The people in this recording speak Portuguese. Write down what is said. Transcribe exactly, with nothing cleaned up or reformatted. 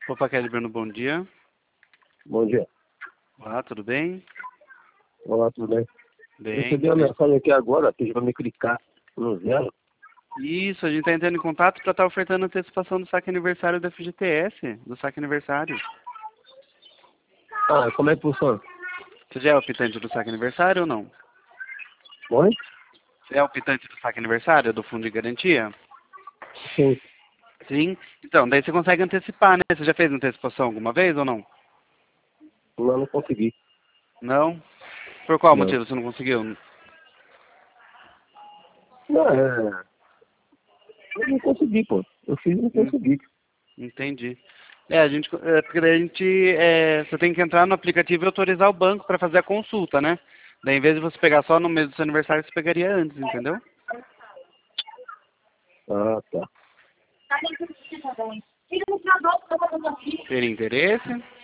Opa, Kelly Bruno, bom dia. Bom dia. Olá, tudo bem? Olá, tudo bem? Bem. Recebi uma mensagem aqui agora, pediu para me clicar no zero. Isso, a gente está entrando em contato para estar ofertando antecipação do saque aniversário da F G T S, do saque aniversário. Ah, como é que funciona? Você já é o optante do saque aniversário ou não? Oi? Você é o optante do saque aniversário, do fundo de garantia? Sim. Sim. Então, daí você consegue antecipar, né? Você já fez antecipação alguma vez ou não? Não, não consegui. Não? Por qual Não. motivo você não conseguiu? Não, é... Eu não consegui, pô. Eu fiz e não Hum, consegui. entendi. É, a gente, é, porque daí a gente, é, você tem que entrar no aplicativo e autorizar o banco para fazer a consulta, né? Daí, em vez de você pegar só no mês do seu aniversário, você pegaria antes, entendeu? Ah, tá. Teria interesse?